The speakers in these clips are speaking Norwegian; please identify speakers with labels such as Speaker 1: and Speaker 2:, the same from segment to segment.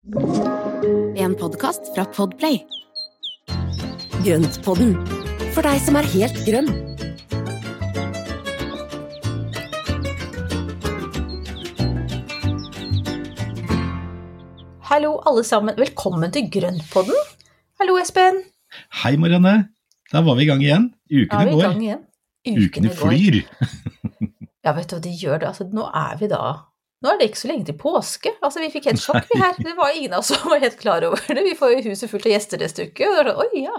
Speaker 1: En podcast fra Podplay. Grøntpodden, for deg som helt grønn.
Speaker 2: Hallo alle sammen, velkommen til Grøntpodden. Hallo Espen.
Speaker 3: Hei Marianne, da var vi I gang igjen. Ukene går. Ukene flyr.
Speaker 2: Ja, vet du hva de gjør det? Altså, nå det ikke så lenge til påske. Altså, vi fikk helt sjokk vi her. Det var ingen av oss som var helt klar over det. Vi får jo huset fullt av gjester neste uke. Og det sånn, oi ja.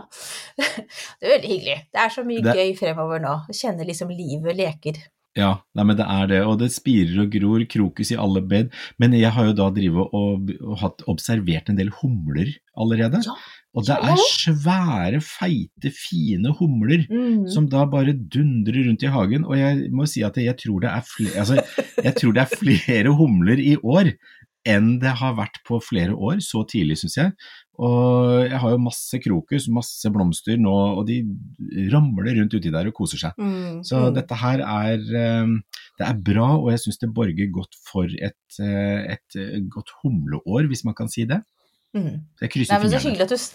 Speaker 2: Det veldig hyggelig. Det så mye gøy fremover nå. Jeg kjenner liksom livet leker.
Speaker 3: Ja, nei, men det det, og det spirer og gror, krokus I alle bed. Men jeg har jo da drivet og observert en del humler allerede. Ja. Og det svære, feite, fine humler som da bare dundrer rundt I hagen, og jeg må si at jeg tror det jeg tror det flere humler I år enn det har vært på flere år, så tidlig synes jeg. Og jeg har jo masse krokus, masse blomster nå, og de ramler rundt uti der og koser seg. Så dette her det bra, og jeg synes det borger godt for et godt humleår, hvis man kan si det. Jeg krysser fingrene.
Speaker 2: Det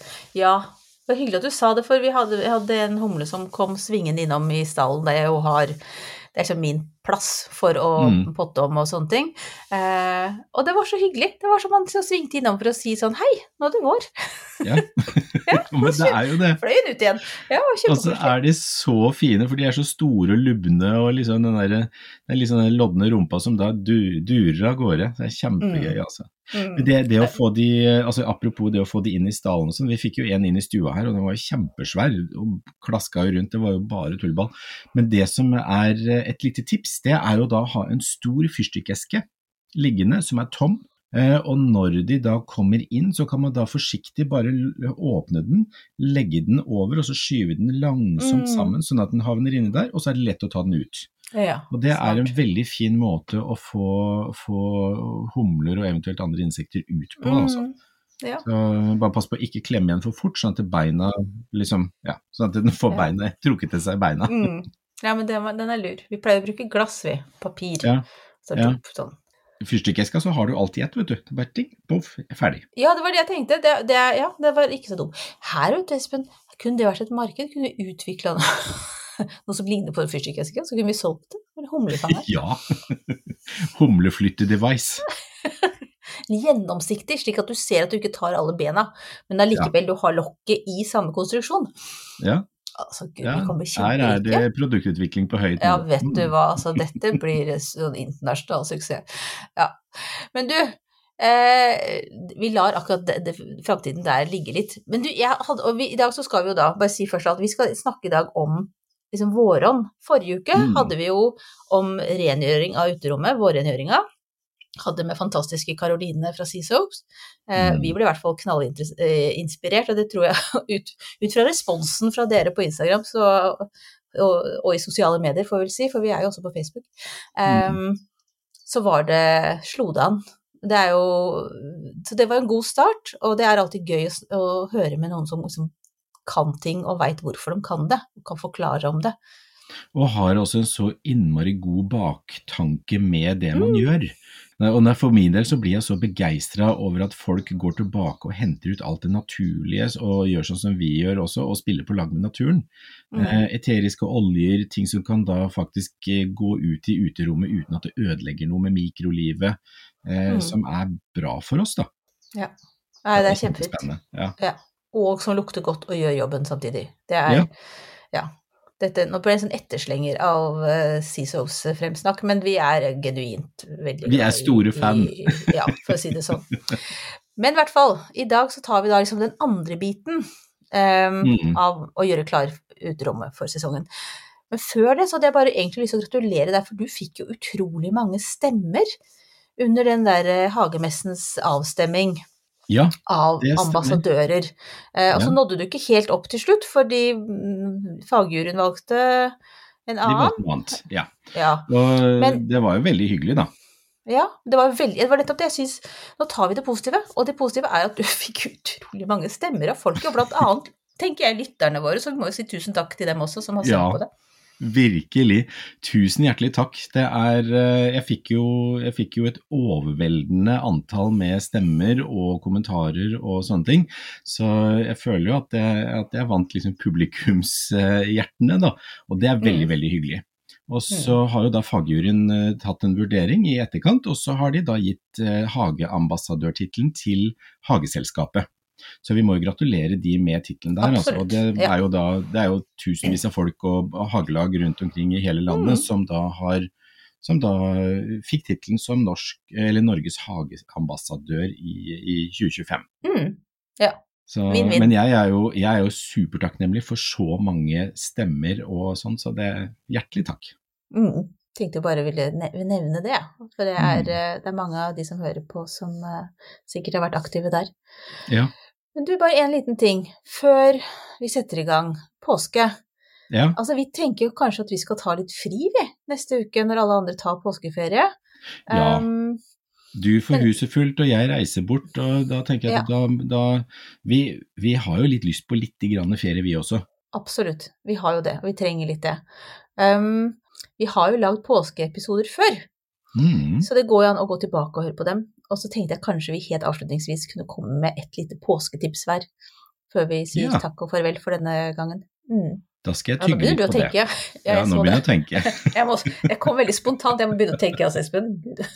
Speaker 2: hyggelig at du sa det, for vi hadde en humle som kom svingende innom I stallen, det liksom min plass for å potte om og sånne ting. Og det var så hyggelig. Det var som man svingte innom for å si sånn, hei, nå det vår.
Speaker 3: Ja, men det jo det.
Speaker 2: Fløy den ut igjen. Ja,
Speaker 3: og så de så fine, for de så store og lubne, og liksom den liksom den lodne rumpa som da durer av gårde. Det kjempegøy, altså. Det å få de, altså apropos det å få de inn I stallen, sånn, vi fikk jo en inn I stua her, og den var jo kjempesvær, og klaska jo rundt, det var jo bare tullball. Men det som et lite tips, det jo da å ha en stor fyrstikkeske liggende, som tom, og når de da kommer inn, så kan man da forsiktig bare åpne den, legge den over, og så skyve den langsomt sammen, sånn at den havner inne der, og så det lett å ta den ut.
Speaker 2: Ja,
Speaker 3: og det en veldig fin måte å få humler og eventuelt andre insekter ut på, altså.
Speaker 2: Ja.
Speaker 3: Så bare pass på å ikke klemme igjen for fort, sånn at beina liksom, ja, sånn at den får beina, trukket til seg beina.
Speaker 2: Ja, men den lur. Vi pleier å bruke glass ved, papir.
Speaker 3: Ja.
Speaker 2: Så sånn.
Speaker 3: Fyrstikkeska så har du alltid ett, vet du. Det bare ting, poff, ferdig.
Speaker 2: Ja, det var det jeg tenkte. Det var ikke så dumt. Her, vet du, Espen, kunne det vært et marked? Kunne vi utviklet noe som ligner på en fyrstikkeske? Så kunne vi solgt det for humlefanger.
Speaker 3: Ja, humleflytte-device.
Speaker 2: Gjennomsiktig, slik at du ser at du ikke tar alle bena, men allikevel du har lokket I samme konstruksjon.
Speaker 3: Ja.
Speaker 2: Altså, Gud, vi kommer
Speaker 3: her det produktutvikling på høyt.
Speaker 2: Ja, vet du hva, altså dette blir sånn internasjonal suksess. Ja, men du, vi lar akkurat fremtiden der ligge litt. Men du, I dag så skal vi jo da, bare si først at vi skal snakke I dag om liksom vårånd. Forrige uke hadde vi jo om rengjøring av uterommet, vårrengjøringa. Hadde med fantastiske Karoline fra Sea Soaps. Vi ble I hvert fall knallinspirert, og det tror jeg ut fra responsen fra dere på Instagram og I sosiale medier, får vi vel si, for vi jo også på Facebook. Så slo det an. Så det var en god start, og det alltid gøy å høre med noen som kan ting og vet hvorfor de kan det, og kan forklare om det.
Speaker 3: Og har også en så innmari god baktanke med det man gjør. Og for min del så blir jeg så begeistret over at folk går tilbake og henter ut alt det naturlige og gjør sånn som vi gjør også, og spiller på lag med naturen. Eteriske oljer, ting som kan da faktisk gå ut I uterommet uten at det ødelegger noe med mikrolivet, som bra for oss da.
Speaker 2: Ja, det kjempefint.
Speaker 3: Ja.
Speaker 2: Ja. Og som lukter godt og gjør jobben samtidig. Det ja. Nå ble det en sånn etterslenger av Sea Soaps fremsnakk, men vi genuint veldig
Speaker 3: Vi store fan.
Speaker 2: Ja, for å si det sånn. Men I hvert fall, I dag så tar vi da liksom den andre biten av å gjøre klar uterommet for sesongen. Men før det så hadde jeg bare egentlig lyst til å gratulere deg, for du fikk jo utrolig mange stemmer under den der hagemessens avstemming.
Speaker 3: Ja,
Speaker 2: av ambassadører. Og så nådde du ikke helt opp til slutt, fordi fagjuryen valgte en annen.
Speaker 3: De valgte noe annet,
Speaker 2: ja.
Speaker 3: Og det var jo veldig hyggelig da.
Speaker 2: Ja, det var nettopp det jeg synes. Nå tar vi det positive, og det positive at du fikk utrolig mange stemmer av folk, og blant annet tenker jeg lytterne våre, så vi må jo si tusen takk til dem også som har sett på det.
Speaker 3: Virkelig. Tusen hjertelig takk. Jeg fikk jo et overveldende antall med stemmer og kommentarer og sånne ting, så jeg føler jo at jeg vant liksom publikumshjertene da, og det veldig, veldig hyggelig. Og så har jo da fagjuryen tatt en vurdering i etterkant, og så har de da gitt hageambassadørtitlen til Hageselskapet. Så vi må jo gratulere de med titlen der, altså. Og det er jo tusenvis av folk og hagelag rundt omkring i hele landet som da fikk titlen som Norges hageambassadør i 2025.
Speaker 2: Ja.
Speaker 3: Så, men jeg er jo supertakknemlig for så mange stemmer og sånn, så hjertelig takk.
Speaker 2: Tenkte jeg bare ville nevne det, for det er mange av de som hører på som sikkert har vært aktive der.
Speaker 3: Ja.
Speaker 2: Men du, bare en liten ting, før vi setter i gang påske.
Speaker 3: Ja.
Speaker 2: Altså, vi tenker jo kanskje at vi skal ta litt fri neste uke, når alle andre tar påskeferie.
Speaker 3: Ja, du får huset fullt, og jeg reiser bort, og da tenker jeg at vi har jo litt lyst på litt grann ferie vi også.
Speaker 2: Absolutt, vi har jo det, og vi trenger litt det. Vi har jo lagd påskeepisoder før, så det går jo an å gå tilbake og høre på dem. Og så tenkte jeg kanskje vi helt avslutningsvis kunne komme med et lite påsketips hver, før vi sier takk og farvel for denne gangen.
Speaker 3: Da skal jeg tygge litt på det.
Speaker 2: Ja,
Speaker 3: nå begynner jeg å tenke.
Speaker 2: Jeg kom veldig spontant, jeg må begynne å tenke, altså, Espen.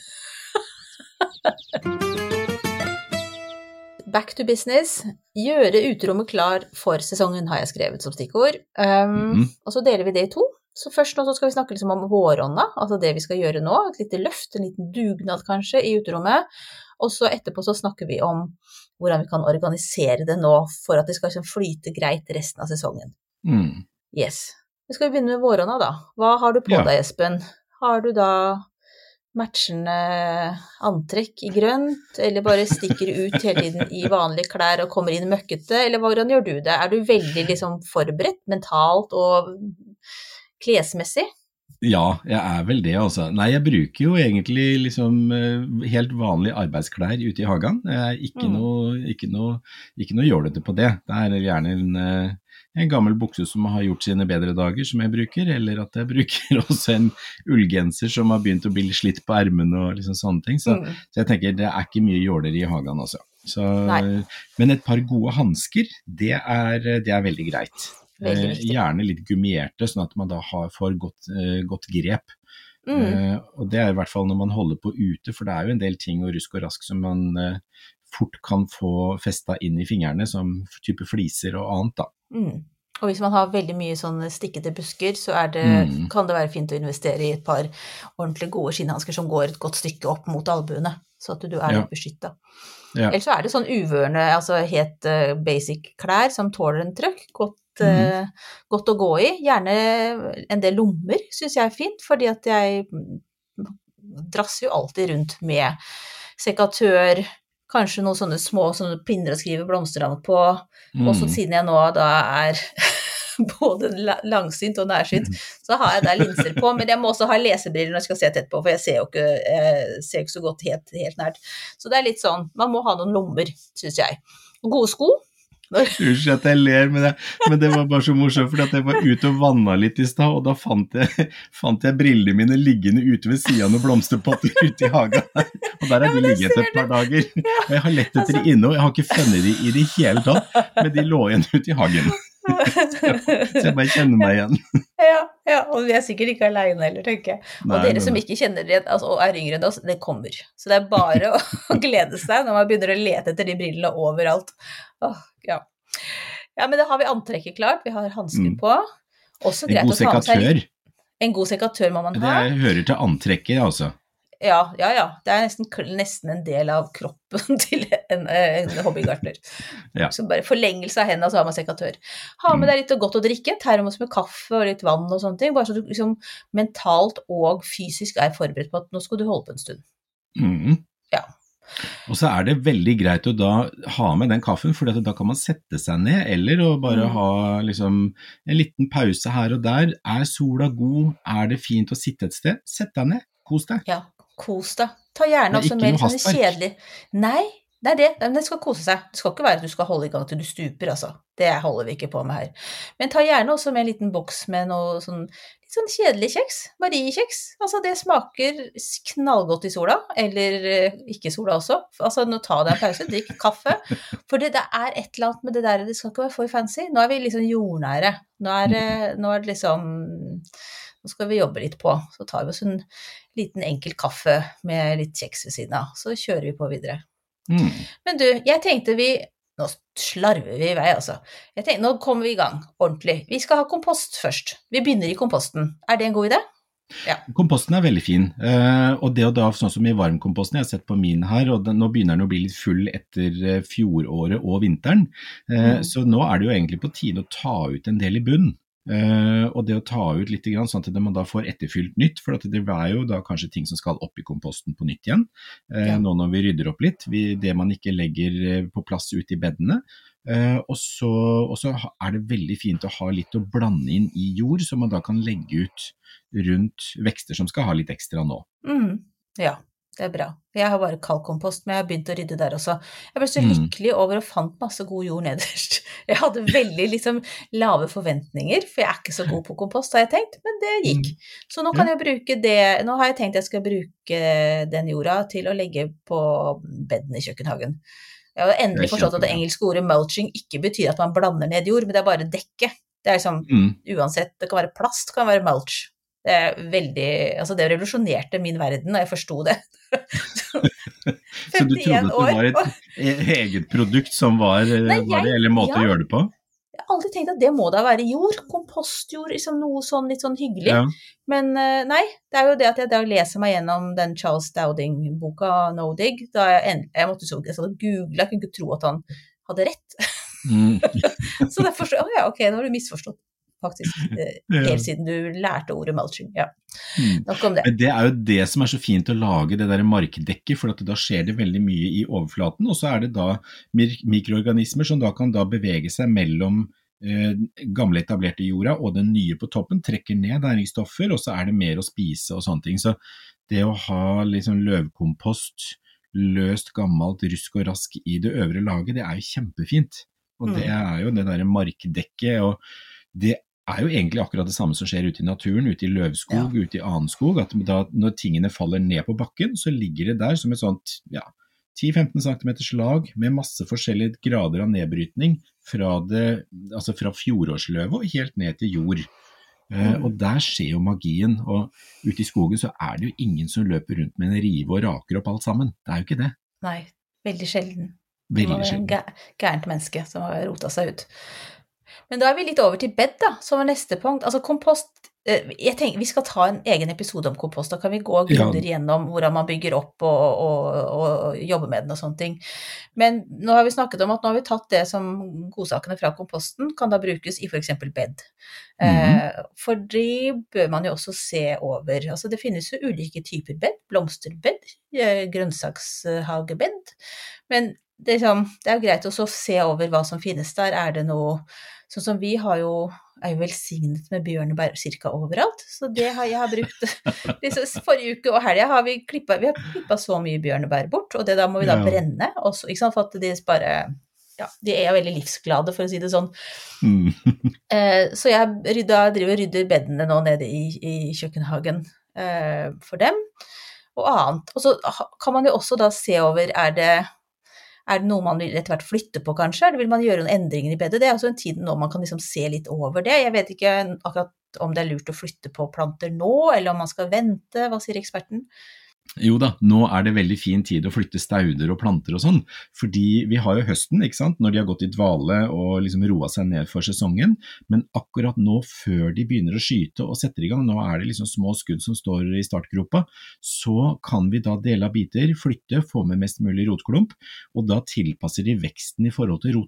Speaker 2: Back to business. Gjøre uterommet klar for sesongen, har jeg skrevet som stikkord. Og så deler vi det i 2. Så først nå så skal vi snakke liksom om vårånda, altså det vi skal gjøre nå, et lite løft, en liten dugnad kanskje i uterommet. Og så etterpå så snakker vi om hvordan vi kan organisere det nå for at det skal liksom flyte greit resten av sesongen. Yes. Så skal vi begynne med vårånda da. Hva har du på deg, Espen? Har du da matchende antrekk i grønt, eller bare stikker ut hele tiden i vanlige klær og kommer inn møkkete, eller hvordan gjør du det? Er du veldig liksom forberedt mentalt og klesmessig?
Speaker 3: Ja, jeg vel det altså. Nei, jeg bruker jo egentlig liksom helt vanlige arbeidsklær ute i hagen. Ikke noe jålete på det. Det gjerne en gammel bukse som har gjort sine bedre dager som jeg bruker, eller at jeg bruker også en ullgenser som har begynt å bli slitt på ermen og liksom sånne ting. Så jeg tenker det ikke mye jåler i hagen altså. Men et par gode handsker, det er veldig greit. Gjerne litt gummierte, sånn at man da får godt grep. Og det i hvert fall når man holder på ute, for det jo en del ting og rusk og rask som man fort kan få festet inn i fingrene, som type fliser og annet da.
Speaker 2: Og hvis man har veldig mye sånne stikkete busker, så kan det være fint å investere i et par ordentlig gode skinnhandsker som går et godt stykke opp mot albuene, så at du litt beskyttet. Ellers så det sånn uvørende, altså helt basic klær som tåler en trøkk, godt å gå i. Gjerne en del lommer, synes jeg fint, fordi at jeg drasser jo alltid rundt med sekatør, kanskje noen sånne små pinner å skrive blomsternavn på, og så siden jeg nå da både langsynt og nærsynt, så har jeg der linser på, men jeg må også ha lesebriller når jeg skal se tett på, for jeg ser ikke så godt helt nært. Så det litt sånn, man må ha noen lommer, synes jeg. Og gode sko.
Speaker 3: Unnskyld at jeg ler, men det var bare så morsomt, fordi at jeg var ute og vannet litt i sted, og da fant jeg brillene mine liggende ute ved siden av noen blomsterpotter ute i hagen, og der de ligget et par dager, og jeg har lett etter de inne, og jeg har ikke funnet de i det hele tatt, men de lå igjen ute i hagen. Så jeg bare kjenner meg igjen.
Speaker 2: Ja, og vi sikkert ikke alene heller, tenker jeg. Og dere som ikke kjenner det, altså, og yngre enn oss, det kommer. Så det bare å glede seg når man begynner å lete etter de brillene overalt. Ja, men da har vi antrekket klart, vi har handsker på. Også greit å ta med seg en god sekatør må man ha.
Speaker 3: Det hører til antrekket, altså.
Speaker 2: Ja, det nesten en del av kroppen til en hobbygartner. Så bare forlengelse av hendene, så har man sekatør. Ha med deg litt godt å drikke, termos med kaffe og litt vann og sånne ting, bare så du liksom mentalt og fysisk forberedt på at nå skal du holde på en stund. Ja.
Speaker 3: Og så det veldig greit å da ha med den kaffen, for da kan man sette seg ned, eller å bare ha liksom en liten pause her og der. Sola god? Det fint å sitte et sted? Sett deg ned, kos deg.
Speaker 2: Ja, kos deg. Ta gjerne også med litt kjedelig. Nei, Det det, men det skal kose seg. Det skal ikke være at du skal holde i gang til du stuper, altså. Det holder vi ikke på med her. Men ta gjerne også med en liten boks med noe sånn, litt sånn kjedelig kjeks, Marie-kjeks. Altså det smaker knallgodt i sola, eller ikke sola også. Altså nå ta deg en pause, drikk kaffe. For det et eller annet med det der, det skal ikke være for fancy. Nå vi liksom jordnære. Nå det liksom, nå skal vi jobbe litt på. Så tar vi oss en liten enkel kaffe med litt kjeks ved siden av. Så kjører vi på videre. Men du, jeg tenkte nå slarver vi i vei altså. Jeg tenkte, nå kommer vi i gang, ordentlig. Vi skal ha kompost først. Vi begynner i komposten. Det en god idé? Ja.
Speaker 3: Komposten veldig fin, og det da, sånn som i varmkomposten, jeg har sett på min her, og nå begynner den å bli litt full etter fjoråret og vinteren, så nå det jo egentlig på tide å ta ut en del i bunn. Og det å ta ut litt grann, sånn at man da får etterfylt nytt, for at det jo da kanskje ting som skal opp i komposten på nytt igjen, nå når vi rydder opp litt, det man ikke legger på plass ut i beddene, og så det veldig fint å ha litt å blande inn i jord, som man da kan legge ut rundt vekster som skal ha litt ekstra nå.
Speaker 2: Ja. Det bra. Jeg har bare kaldkompost, men jeg har begynt å rydde der også. Jeg ble så lykkelig over og fant masse god jord nederst. Jeg hadde veldig lave forventninger, for jeg ikke så god på kompost, har jeg tenkt, men det gikk. Så nå kan jeg bruke det, nå har jeg tenkt jeg skal bruke den jorda til å legge på bedden i kjøkkenhagen. Jeg har endelig forstått at det engelske ordet mulching ikke betyr at man blander ned jord, men det bare dekke. Det liksom, uansett, det kan være plast, det kan være mulch. Det veldig, altså det revolusjonerte min verden, og jeg forstod det.
Speaker 3: Så du trodde at det var et eget produkt som var eller måte å gjøre det på?
Speaker 2: Jeg har aldri tenkt at det må da være jord, kompostjord, liksom noe sånn litt sånn hyggelig. Ja. Men nei, det jo det at jeg da leser meg gjennom den Charles Dowding-boka No Dig, da jeg måtte google, jeg kunne ikke tro at han hadde rett. Så derfor, ok, nå har du misforstått. Faktisk, helt siden du lærte ordet mulching, ja. Nok om det.
Speaker 3: Men det jo det som så fint å lage det der markdekket, for at da skjer det veldig mye i overflaten, og så det da mikroorganismer som da kan da bevege seg mellom gamle etablerte jorda og den nye på toppen, trekker ned næringsstoffer, og så det mer å spise og sånne ting. Så det å ha liksom løvkompost, løst gammelt rusk og rask i det øvre laget, det jo kjempefint. Og det jo det der markdekket, og det jo egentlig akkurat det samme som skjer ute i naturen, ute i løvskog, ute i annen skog, at da, når tingene faller ned på bakken, så ligger det der som et sånt, 10-15 cm lag med masse forskjellige grader av nedbrytning fra fjorårsløvet og helt ned til jord. Og der skjer jo magien, og ute i skogen så det jo ingen som løper rundt med en rive og raker opp alt sammen. Det jo ikke det.
Speaker 2: Nei, veldig sjelden.
Speaker 3: Veldig sjelden.
Speaker 2: Det gærent menneske som har rotet seg ut. Men da vi litt over til bed da, som neste punkt. Altså kompost, jeg tenker vi skal ta en egen episode om kompost, da kan vi gå grundigere gjennom hvordan man bygger opp og jobber med den og sånne ting. Men nå har vi snakket om at nå har vi tatt det som godsakene fra komposten, kan da brukes i for eksempel bed. For det bør man jo også se over. Altså det finnes jo ulike typer bed, blomsterbed, grønnsakshagebed, men det jo greit også å se over hva som finnes der. Det noe, sånn som vi har jo velsignet med bjørnebær cirka overalt, så det har jeg brukt. Forrige uke og helgen har vi klippet så mye bjørnebær bort, og det da må vi da brenne også, ikke sant, for at de bare, de jo veldig livsglade, for å si det sånn. Så jeg driver og rydder beddene nå nede i kjøkkenhagen for dem, og annet. Og så kan man jo også da se over, det noe man vil etter hvert flytte på kanskje, eller vil man gjøre noen endringer i bedet? Det også en tid nå man kan liksom se litt over det. Jeg vet ikke akkurat om det lurt å flytte på planter nå, eller om man skal vente. Hva sier eksperten?
Speaker 3: Jo da, nå det veldig fin tid å flytte stauder og planter og sånn, fordi vi har jo høsten, ikke sant, når de har gått i dvale og liksom roet seg ned for sesongen, men akkurat nå før de begynner å skyte og setter i gang, nå det liksom små skudd som står i startgropa, så kan vi da dele av biter, flytte, få med mest mulig rotklump, og da tilpasser de veksten i forhold til rota.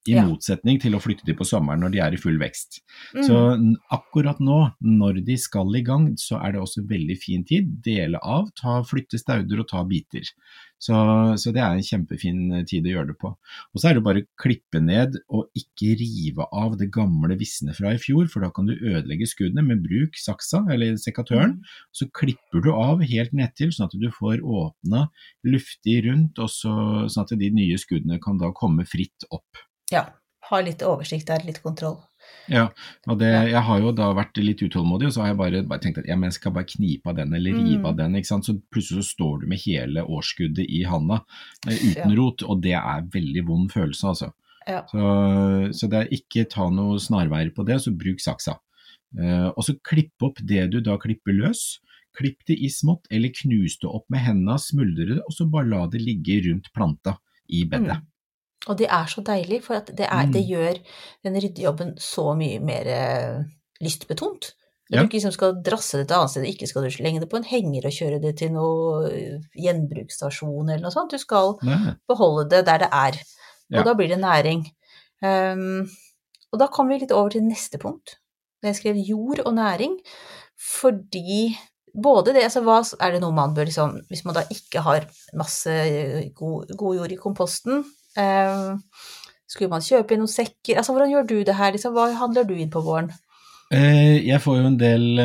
Speaker 3: I motsetning til å flytte de på sommeren når de I full vekst. Så akkurat nå, når de skal I gang, så det også veldig fin tid, dele av, flytte stauder og ta biter. Så det en kjempefin tid å gjøre det på. Og så det bare klippe ned og ikke rive av det gamle vissene fra I fjor, for da kan du ødelegge skuddene med bruk saksa eller sekatøren, så klipper du av helt ned til, sånn at du får åpna luftig rundt, og sånn at de nye skuddene kan da komme fritt opp.
Speaker 2: Ja, ha litt oversikt der, litt kontroll.
Speaker 3: Ja, og jeg har jo da vært litt utålmodig, og så har jeg bare tenkt at jeg skal bare knipe av den eller rive av den, ikke sant? Så plutselig så står du med hele årsskuddet I handa uten rot, og det veldig vond følelse, altså. Ja. Så det ikke ta noe snarveier på det, så bruk saksa. Og så klipp opp det du da klipper løs, klipp det I smått, eller knus det opp med hendene, smuldre det, og så bare la det ligge rundt planta I bedet.
Speaker 2: Og det så deilig, for at det gjør den ryddejobben så mye mer lystbetont. Når du ikke liksom skal drasse det til annet sted, ikke skal du slenge det på en henger og kjøre det til noe gjenbruksstasjon eller noe sånt. Du skal beholde det der det og da blir det næring. Og da kommer vi litt over til neste punkt. Jeg skrev jord og næring, fordi både det, altså hva det noe man bør liksom, hvis man da ikke har masse god jord I komposten, skulle man kjøpe inn noen sekker, altså hvordan gjør du det her, liksom, hva handler du inn på våren?
Speaker 3: Jeg får jo en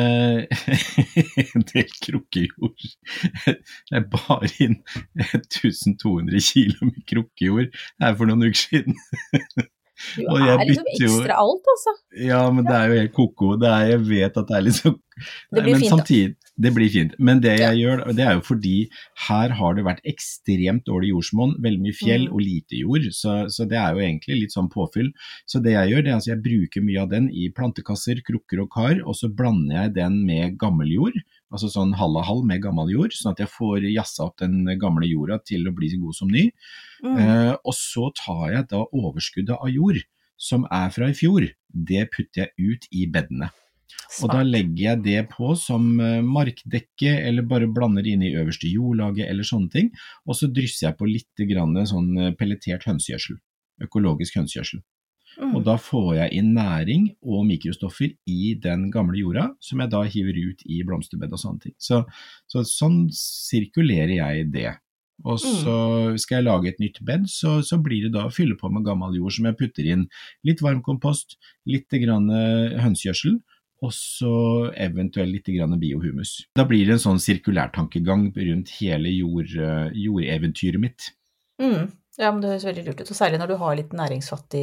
Speaker 3: del krukkejord. Jeg bar inn 1200 kilo med krukkejord her for noen uker siden.
Speaker 2: Du liksom ekstra alt, altså.
Speaker 3: Ja, men det jo helt koko. Jeg vet at det liksom...
Speaker 2: Det blir fint,
Speaker 3: samtidig, det blir fint. Men det jeg gjør, det jo fordi her har det vært ekstremt dårlig jordsmonn, veldig mye fjell og lite jord, så det jo egentlig litt sånn påfyll. Så det jeg gjør, det altså jeg bruker mye av den I plantekasser, krukker og kar, og så blander jeg den med gammel jord, altså sånn halv og halv med gammel jord, sånn at jeg får jassa opp den gamle jorda til å bli så god som ny. Og så tar jeg da overskuddet av jord, som fra I fjor, det putter jeg ut I beddene. Og da legger jeg det på som markdekke, eller bare blander inn I øverste jordlaget, eller sånne ting, og så drysser jeg på litt grann sånn pelletert hønsegjødsel, økologisk hønsegjødsel. Og da får jeg inn næring og mikrostoffer I den gamle jorda, som jeg da hiver ut I blomsterbed og sånne ting. Så sånn sirkulerer jeg det. Og så skal jeg lage et nytt bed, så blir det da å fylle på med gammel jord, som jeg putter inn litt varm kompost, litt grann hønsegjødsel, og så eventuelt litt grann biohumus. Da blir det en sånn sirkulærtankegang rundt hele jordeventyret mitt.
Speaker 2: Ja, men det høres veldig lurt ut, og særlig når du har litt næringsfattig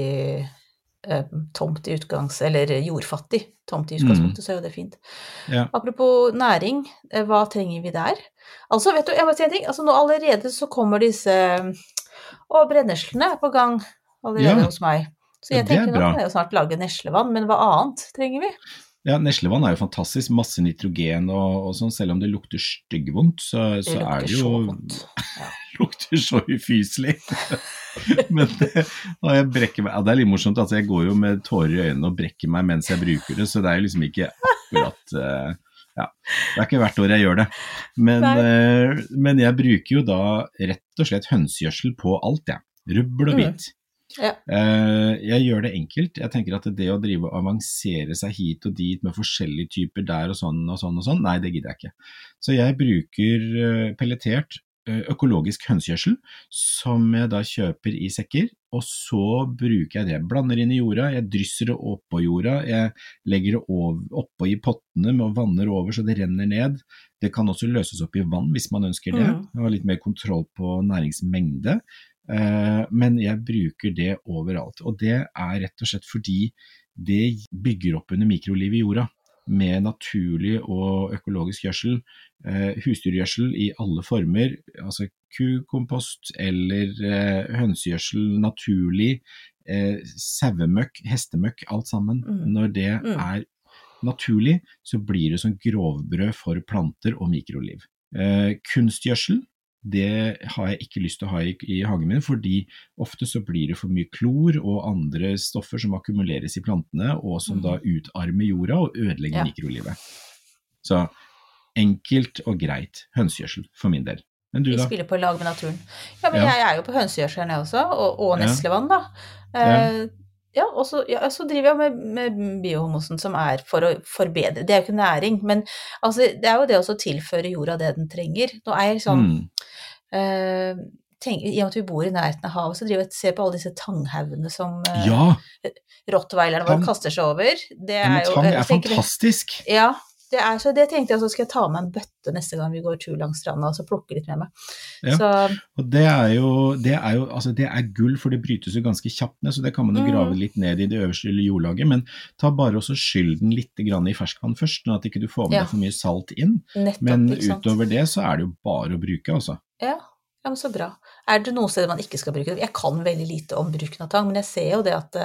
Speaker 2: tomt I eller jordfattig tomt I utgangspunktet, så jo det fint. Ja. Apropos næring, hva trenger vi der? Altså, vet du, jeg må si en ting, altså nå allerede så kommer disse, brenneslene på gang allerede hos meg. Så jeg tenker nå kan jeg jo snart lage neslevann, men hva annet trenger vi?
Speaker 3: Ja, neslevann jo fantastisk, masse nitrogen og sånn, selv om det lukter styggvondt, så det jo... Ja. lukter så ufyselig. Men når jeg brekker meg, det litt morsomt, altså jeg går jo med tårer I øynene og brekker meg mens jeg bruker det, så det jo liksom ikke akkurat... det ikke hvert år jeg gjør det. Men jeg bruker jo da rett og slett hønsegjødsel på alt, rubbel og bit. Ja. Jeg gjør det enkelt. Jeg tenker at det å drive og avansere seg hit og dit med forskjellige typer der og sånn, nei, det gidder jeg ikke. Så jeg bruker pelletert økologisk hønsegjødsel, som jeg da kjøper I sekker, og så bruker jeg det. Jeg blander inn I jorda, jeg drysser det opp på jorda, jeg legger det oppå I pottene med vanner over så det renner ned. Det kan også løses opp I vann hvis man ønsker det. Jeg har litt mer kontroll på næringsmengde. Men jeg bruker det overalt, og det rett og slett fordi det bygger opp under mikrolivet I jorda med naturlig og økologisk gjødsel, husdyrgjødsel I alle former, altså kukompost eller hønsegjødsel naturlig, sauemøkk, hestemøkk, alt sammen. Når det naturlig, så blir det sånn grovbrød for planter og mikroliv. Kunstgjødsel, det har jeg ikke lyst til å ha I hagen min, fordi ofte så blir det for mye klor og andre stoffer som akkumuleres I plantene, og som da utarmer jorda og ødelegger mikrolivet. Så enkelt og greit hønsegjødsel for min del. Men du
Speaker 2: Vi
Speaker 3: da?
Speaker 2: spiller på lag med naturen. Ja, men
Speaker 3: Ja.
Speaker 2: jeg jo på hønsegjødselen jeg også, og
Speaker 3: Ja.
Speaker 2: Neslevann da.
Speaker 3: Ja.
Speaker 2: Ja, og så driver jeg med biohumusen som for å forbedre. Det jo ikke næring, men altså, det jo det også å tilføre jorda det den trenger. Nå jeg liksom, I og med at vi bor i nærheten av havet, så driver jeg og ser på alle disse tanghaugene som
Speaker 3: Ja,
Speaker 2: rottweilerne våre
Speaker 3: tang.
Speaker 2: kaster seg over. Det
Speaker 3: Ja, men
Speaker 2: jo,
Speaker 3: tang
Speaker 2: jeg tenker-
Speaker 3: fantastisk.
Speaker 2: Ja, så det tenkte jeg, så skal jeg ta med en bøtte neste gang vi går tur langs stranda, og så plukke litt med meg.
Speaker 3: Ja.
Speaker 2: Så,
Speaker 3: Og det jo, altså det gull, for det brytes jo ganske kjapt ned, så det kan man jo grave litt ned i det øverste jordlaget, men ta bare også skyll den litt grann i ferskvann først, sånn at ikke du får med deg for mye salt inn.
Speaker 2: nettopp,
Speaker 3: Men
Speaker 2: ikke sant?
Speaker 3: utover det så det jo bare å bruke, altså.
Speaker 2: Ja, men så bra. Det noe sted man ikke skal bruke det? Jeg kan veldig lite om bruken av tang, men jeg ser jo det at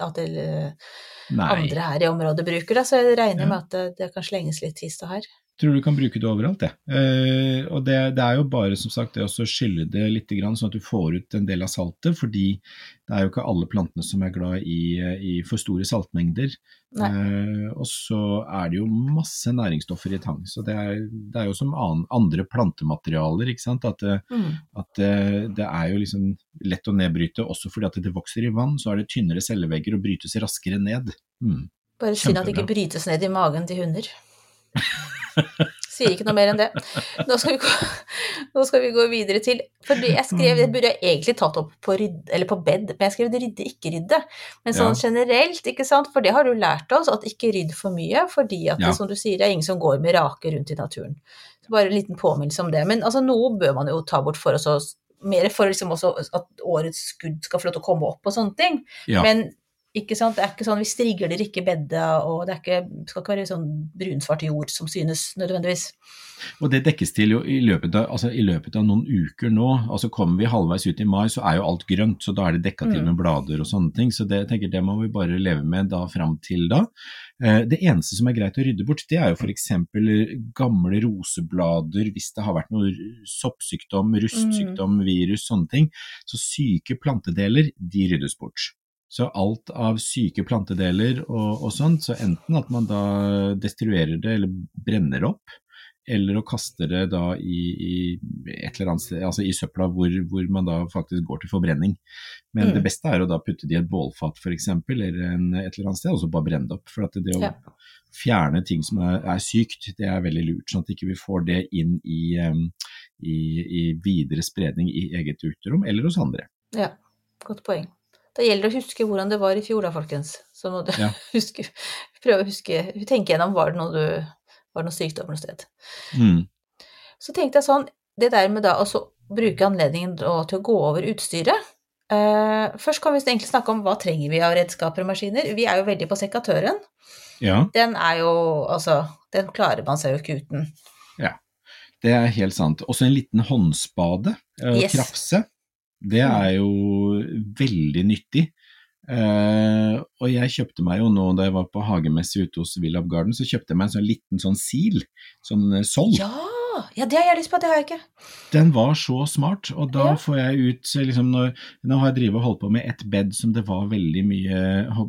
Speaker 2: andre her i området bruker det, så jeg regner med at det kan slenges litt hist og her.
Speaker 3: Jeg tror du kan bruke det overalt, det. Og det jo bare, som sagt, det å skylle det litt grann, sånn at du får ut en del av saltet, fordi det jo ikke alle plantene som glad i for store saltmengder. Og så det jo masse næringsstoffer i tang, så det jo som andre plantematerialer, ikke sant? At det jo liksom lett å nedbryte, også fordi at det vokser i vann, så det tynnere cellevegger og brytes raskere ned.
Speaker 2: Bare synd at det ikke brytes ned i magen til hunder. Sier ikke noe mer enn det. Nå skal vi gå videre til, fordi jeg skrev, det burde jeg egentlig tatt opp på bed, men jeg skrev det rydde, ikke rydde. Men sånn generelt, ikke sant, for det har du lært oss, at ikke rydd for mye, fordi at det, som du sier, det ingen som går med rake rundt i naturen. Så bare en liten påminnelse om det. Men altså, noe bør man jo ta bort for oss, mer for liksom også at årets skudd skal få lov til å komme opp og sånne ting. Men ikke sant, det ikke sånn, vi strigler ikke bedda, og det skal ikke være sånn brunsvart jord som synes nødvendigvis. Og det dekkes til jo i løpet av noen uker nå, altså kommer vi halvveis ut i mai, så jo alt grønt, så da det dekket til med blader og sånne ting, så det tenker det må vi bare leve med da frem til da. Det eneste som greit å rydde bort, det jo for eksempel gamle roseblader, hvis det har vært noe soppsykdom, rustsykdom, virus, sånne ting, så syke plantedeler, de ryddes bort. Så alt av syke plantedeler og sånt, så enten at man da destruerer det eller brenner opp, eller å kaste det da i et eller annet sted, altså i søpla hvor man da faktisk går til forbrenning. Men det beste å da putte det i et bålfat for eksempel, eller et eller annet sted, og så bare brenne det opp. For at det å fjerne ting som sykt, det veldig lurt, sånn at ikke vi får det inn i videre spredning i eget uterom, eller hos andre. Ja, godt poeng. Det gjelder å huske hvordan det var i fjor da, folkens. Så må du prøve å huske, tenke gjennom, var det noe sykdom noe sted. Så tenkte jeg sånn, det der med da å bruke anledningen til å gå over utstyret. Først kan vi egentlig snakke om hva trenger vi av redskaper og maskiner. Vi jo veldig på sekatøren. Ja. Den jo, altså, den klarer man seg jo ikke uten. Ja, det helt sant. Også en liten håndspade, krafse. Det jo veldig nyttig, og jeg kjøpte meg jo nå da jeg var på hagemesse ute hos Villab Garden, så kjøpte jeg meg en sånn liten sånn sil, sånn sold. Ja, det har jeg lyst på, det har jeg ikke. Den var så smart, og da får jeg ut, liksom, nå har jeg drivet og holdt på med et bed som det var veldig mye,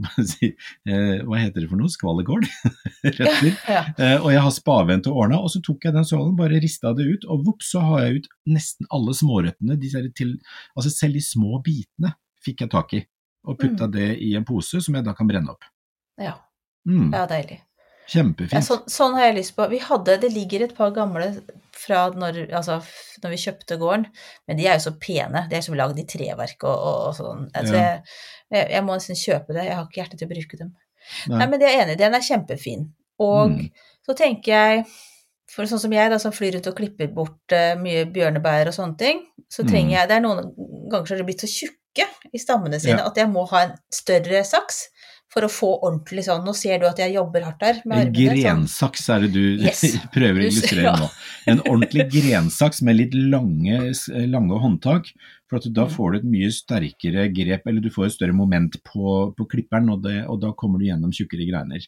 Speaker 2: hva heter det for noe? Skvallegård, røtter. Og jeg har spavent og ordnet, og så tok jeg den sålen, bare ristet det ut, og vups, så har jeg ut nesten alle smårøttene, altså selv de små bitene fikk jeg tak i, og puttet det i en pose som jeg da kan brenne opp. Ja, deilig. Kjempefint. Sånn har jeg lyst på. Det ligger et par gamle fra når vi kjøpte gården, men de jo så pene, de som laget i treverk og sånn. Altså, jeg må nesten kjøpe det, jeg har ikke hjerte til å bruke dem. Nei, men det enig, den kjempefin. Og så tenker jeg, for sånn som jeg da, som flyr ut og klipper bort mye bjørnebær og sånne ting, så trenger jeg, det noen ganger så har det blitt så tjukke i stammene sine, at jeg må ha en større saks, for å få ordentlig sånn, nå ser du at jeg jobber hardt der med armene. En grensaks det du prøver å illustrere nå. En ordentlig grensaks med litt lange håndtak, for at da får du et mye sterkere grep, eller du får et større moment på klipperen, og da kommer du gjennom tjukkere greiner.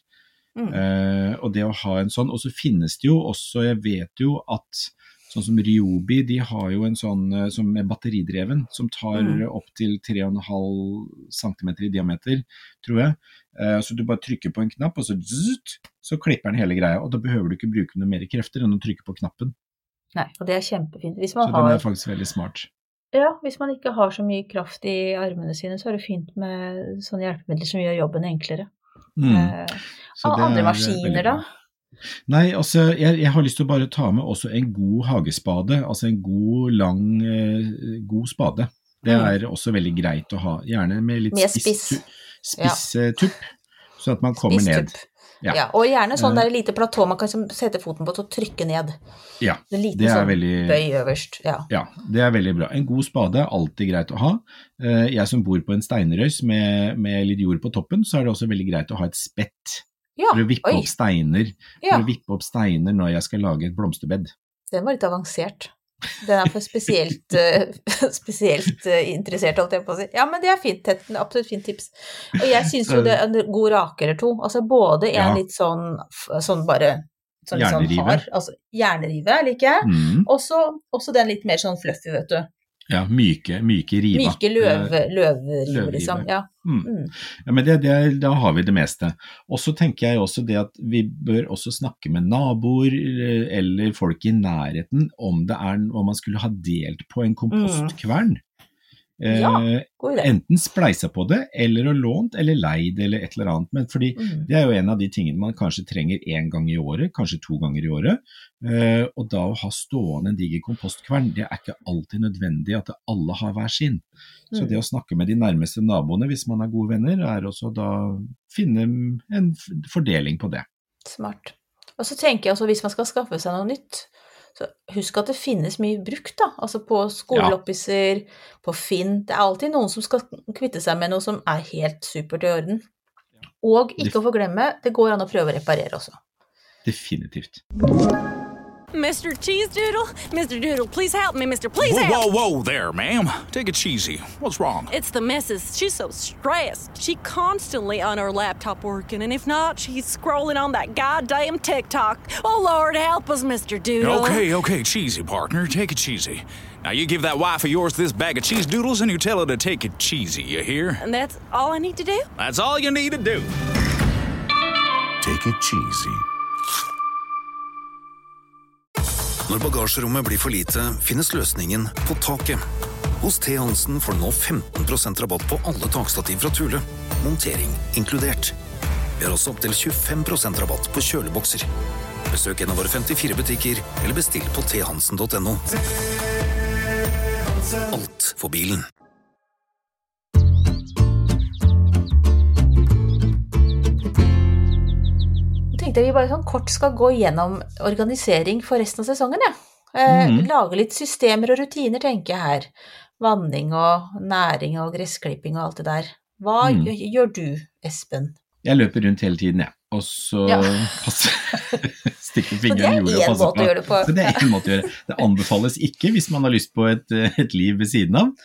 Speaker 2: Og det å ha en sånn, og så finnes det jo også, jeg vet jo at sånn som Ryobi, de har jo en sånn som batteridreven, som tar opp til 3,5 cm i diameter, tror jeg. Så du bare trykker på en knapp, og så klipper den hele greia, og da behøver du ikke bruke noe mer krefter enn å trykke på knappen. Nei, og det kjempefint. Hvis
Speaker 3: Så
Speaker 2: man
Speaker 3: den
Speaker 2: har,
Speaker 3: faktisk veldig smart.
Speaker 2: ja, hvis man ikke har så mye kraft i armene sine, så det fint med sånne hjelpemidler som gjør jobben enklere.
Speaker 3: Så det
Speaker 2: Andre
Speaker 3: veldig
Speaker 2: maskiner
Speaker 3: bra.
Speaker 2: da?
Speaker 3: Nei, altså, jeg har lyst til å bare ta med også en god hagespade, altså en god, lang, god spade. Det også veldig greit å ha, gjerne med litt
Speaker 2: Med spiss.
Speaker 3: spiss tupp, så at man kommer ned.
Speaker 2: Ja, og gjerne sånn der lite platå man kan sette foten på til å trykke ned.
Speaker 3: Ja,
Speaker 2: det
Speaker 3: er
Speaker 2: sånn
Speaker 3: veldig,
Speaker 2: bøy øverst. Ja,
Speaker 3: det veldig bra. En god spade alltid greit å ha. Jeg som bor på en steinrøys med litt jord på toppen, så det også veldig greit å ha et spett for å vippe opp steiner, når jeg skal lage et blomsterbed.
Speaker 2: Den var litt avansert. Den for spesielt interessert, holdt jeg på å si. Ja, men det fint, absolutt fint tips. Og jeg synes jo det en god rake eller to, altså både en litt sånn bare sånn
Speaker 3: jernrive.
Speaker 2: Altså jernrive, liker jeg, også den litt mer sånn fluffy, vet du.
Speaker 3: Ja, myke riva.
Speaker 2: Myke løvrive, liksom, ja.
Speaker 3: Ja, men da har vi det meste. Og så tenker jeg også det at vi bør også snakke med naboer eller folk i nærheten om man skulle ha delt på en kompostkvern. Enten spleisa på det, eller lånt, eller leid, eller et eller annet, men fordi det jo en av de tingene man kanskje trenger 1 gang i året, kanskje 2 ganger i året, og da å ha stående en diger kompostkvern, det ikke alltid nødvendig at alle har hver sin. Så det å snakke med de nærmeste naboene, hvis man gode venner, også da finne en fordeling på det.
Speaker 2: Smart. Og så tenker jeg også, hvis man skal skaffe seg noe nytt, så husk at det finnes mye brukt da, altså på skoleloppiser, på Finn, det alltid noen som skal kvitte seg med noe som helt supert i orden. Og ikke å forglemme, det går an å prøve å reparere også.
Speaker 3: Definitivt.
Speaker 4: Mr. Cheese Doodle? Mr. Doodle, please help me, Mr. Please help!
Speaker 5: Whoa there, ma'am. Take it cheesy. What's wrong?
Speaker 4: It's the missus. She's so stressed. She constantly on her laptop working, and if not, she's scrolling on that goddamn TikTok. Oh, Lord, help us, Mr. Doodle.
Speaker 5: Okay, cheesy, partner. Take it cheesy. Now, you give that wife of yours this bag of cheese doodles, and you tell her to take it cheesy, you hear?
Speaker 4: And that's all I need to do?
Speaker 5: That's all you need to do. Take it cheesy.
Speaker 6: Når bagasjerommet blir for lite, finnes løsningen på taket. Hos T. Hansen får du nå 15% rabatt på alle takstativ fra Thule. Montering inkludert. Vi har også opp til 25% rabatt på kjølebokser. Besøk en av våre 54 butikker, eller bestill på thansen.no. Alt for bilen.
Speaker 2: Vi bare sånn kort skal gå gjennom organisering for resten av sesongen, ja. Lage litt systemer og rutiner, tenker jeg her. Vanning og næring og gressklipping og alt det der. Hva gjør du, Espen?
Speaker 3: Jeg løper rundt hele tiden, og så stikker fingeren i jorda og passer på.
Speaker 2: Så det en måte å gjøre det på.
Speaker 3: Så det en måte å gjøre. Det anbefales ikke hvis man har lyst på et liv ved siden av.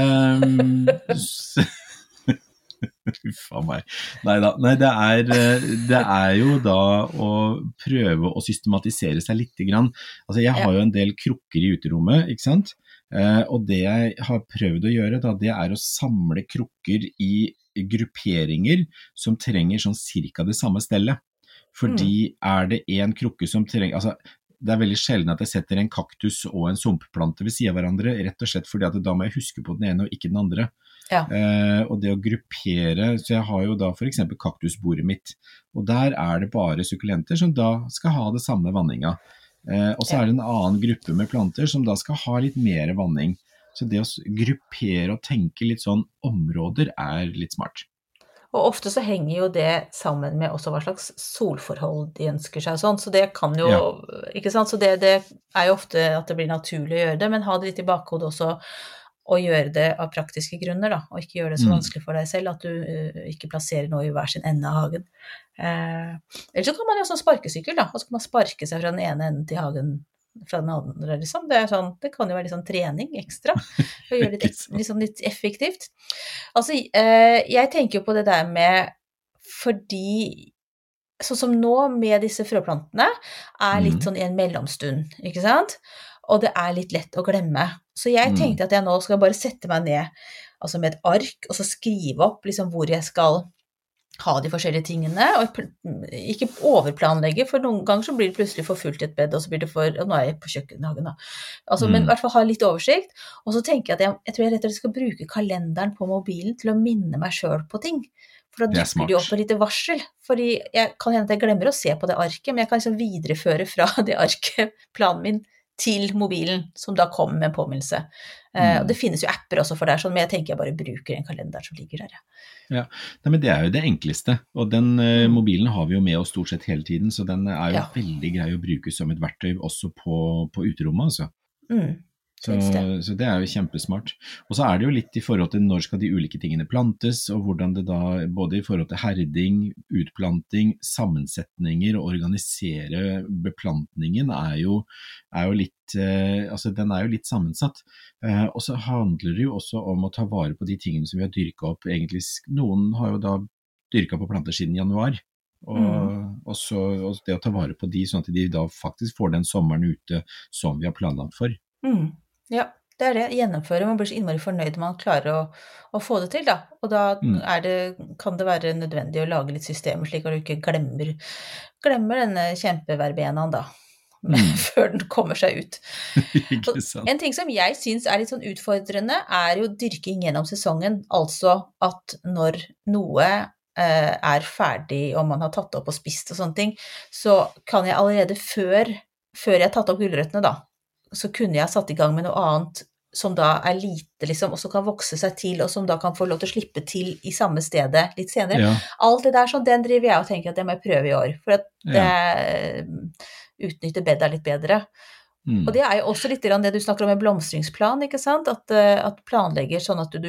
Speaker 3: Uffa meg. Nei, det jo da å prøve å systematisere seg litt grann. Altså, jeg har jo en del krukker i uterommet, ikke sant? Og det jeg har prøvd å gjøre da, det å samle krukker i grupperinger som trenger sånn cirka det samme stellet. Fordi det en krukke som trenger, altså det veldig sjelden at jeg setter en kaktus og en sumpplante ved siden av hverandre, rett og slett fordi at da må jeg huske på den ene og ikke den andre. Ja. Og det å gruppere, så jeg har jo da for eksempel kaktusbordet mitt, og der det bare sukkulenter som da skal ha det samme vanninga. Og så det en annen gruppe med planter som da skal ha litt mer vanning. Så det å gruppere og tenke litt sånn områder litt smart.
Speaker 2: Og ofte så henger jo det sammen med også hva slags solforhold de ønsker seg og sånn, så det kan jo, ikke sant, så det jo ofte at det blir naturlig å gjøre det, men ha det litt i bakhodet også, og gjøre det av praktiske grunner da, og ikke gjøre det så vanskelig for deg selv, at du ikke plasserer noe i hver sin ende av hagen. Ellers så kan man jo sånn sparkesykkel da, og så kan man sparke seg fra den ene enden til hagen fra den andre, liksom. Det sånn, det kan jo være litt sånn trening ekstra, for å gjøre det litt effektivt. Altså, jeg tenker jo på det der med, fordi, sånn som nå med disse frøplantene, litt sånn i en mellomstund, ikke sant? Og det litt lett å glemme. Så jeg tenkte at jeg nå skal bare sette meg ned, altså med et ark, og så skrive opp liksom hvor jeg skal ha de forskjellige tingene, og ikke overplanlegge, for noen ganger så blir det plutselig for fullt i et bed, og så blir det og nå jeg på kjøkkenhagen da. Altså, men i hvert fall ha litt oversikt, og så tenker jeg at jeg tror jeg rett og slett skal bruke kalenderen på mobilen til å minne meg selv på ting, for da dukker de opp med litt varsel, fordi jeg kan hende at jeg glemmer å se på det arket, men jeg kan liksom videreføre fra det arket, planen min, til mobilen, som da kommer med en påminnelse. Og det finnes jo apper også for det, sånn, men jeg tenker jeg bare bruker en kalender som ligger der.
Speaker 3: Ja, nei, men det jo det enkleste, og den mobilen har vi jo med oss stort sett hele tiden, så den jo veldig grei å bruke som et verktøy også på uterommet, altså. Så det jo kjempesmart. Og så det jo litt i forhold til når skal de ulike tingene plantes, og hvordan det da, både i forhold til herding, utplanting, sammensetninger og organisere beplantningen jo litt, altså den jo litt sammensatt. Og så handler det jo også om å ta vare på de tingene som vi har dyrket opp. Egentlig, noen har jo da dyrket på planter siden januar, og det å ta vare på de, sånn at de da faktisk får den sommeren ute som vi har planlagt for.
Speaker 2: Ja, det det. Gjennomføre. Man blir så innmari fornøyd når man klarer å få det til, da. Og da kan det være nødvendig å lage litt systemer, slik at du ikke glemmer denne kjempeverbenaen da, før den kommer seg ut. En ting som jeg synes litt sånn utfordrende, jo dyrking gjennom sesongen, altså at når noe ferdig, og man har tatt opp og spist og sånne ting, så kan jeg allerede før jeg har tatt opp gulrøttene da, så kunne jeg satt i gang med noe annet som da lite, liksom, og som kan vokse seg til, og som da kan få lov til å slippe til i samme stedet litt senere. Ja. Alt det der, sånn, den driver jeg og tenker at det må jeg prøve i år, for at det utnytter bedet litt bedre. Og det jo også litt det du snakker om med blomstringsplan, ikke sant? At planlegger sånn at